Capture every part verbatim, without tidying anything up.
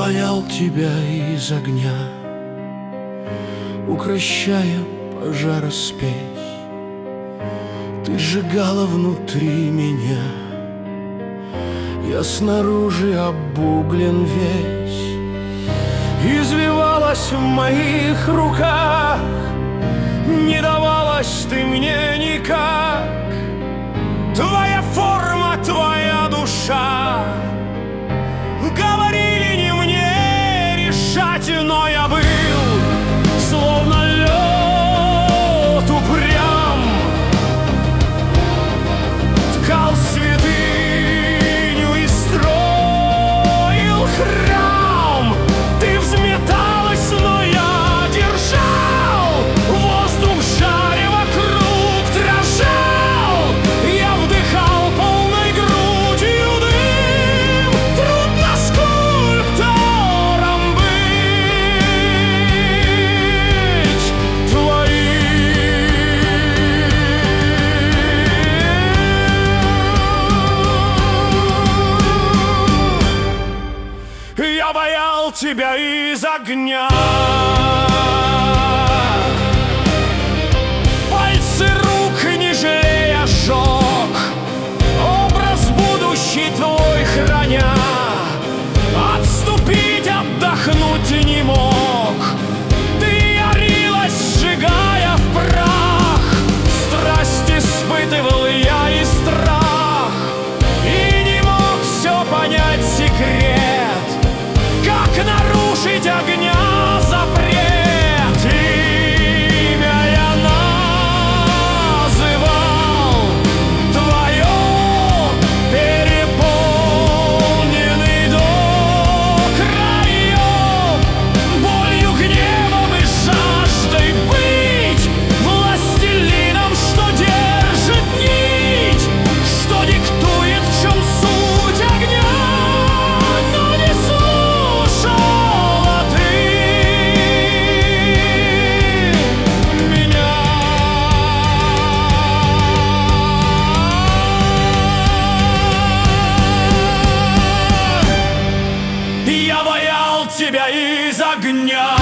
ваял тебя из огня, укрощая пожара спесь. Ты сжигала внутри меня, я снаружи обуглен весь. Извивалась в моих руках, не давалась ты мне никак. Твоя форма, твоя душа, говорили не мне решать, но я был словно лед упрям. Ткал святыню и строил храм. Ты взметалась, но я держал воздух в жаре, вокруг дрожал. Я вдыхал полной грудью дым. Трудно скульптором быть твоим. Я боял тебя из огня. Пальцы рук не жалея сжег, образ будущий твой храня. Отступить, отдохнуть не мог. Ты ярилась, сжигая в прах. Страсть испытывал я и страх, и не мог все понять секрет. Как нарушить огня запрет? Имя я называл твое, переполненный до краев болью, гневом и жаждой быть властелином, что держит нить, что диктует, в чем суть огня. Но не слушала ты меня. Я боял тебя из огня,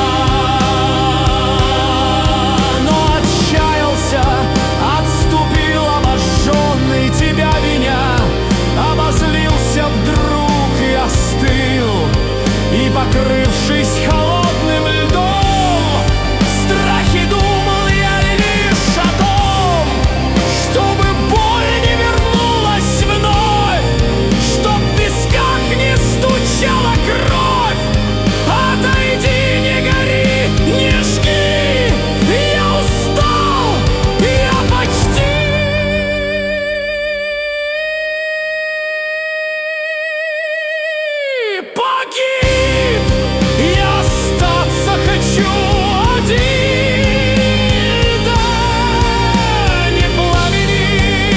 но отчаялся, отступил обожженный тебя виня. Обозлился вдруг и остыл, и, покрывшись холодным льдом, в страхе думал я лишь о том, чтобы боль не вернулась вновь, чтоб в висках не стучала кровь. Отойди, не гори, не жги, я устал, я почти погиб. Я остаться хочу один, да не пламени,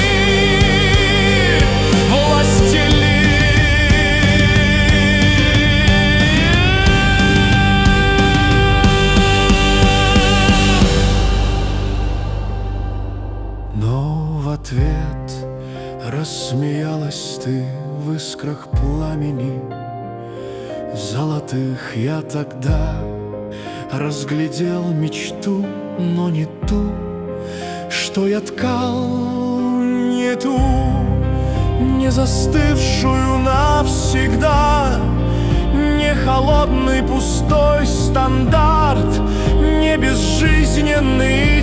властелин. Но в ответ рассмеялась ты в искрах пламени золотых. Я тогда разглядел мечту, но не ту, что я ткал, не ту, не застывшую навсегда, не холодный пустой стандарт, не безжизненный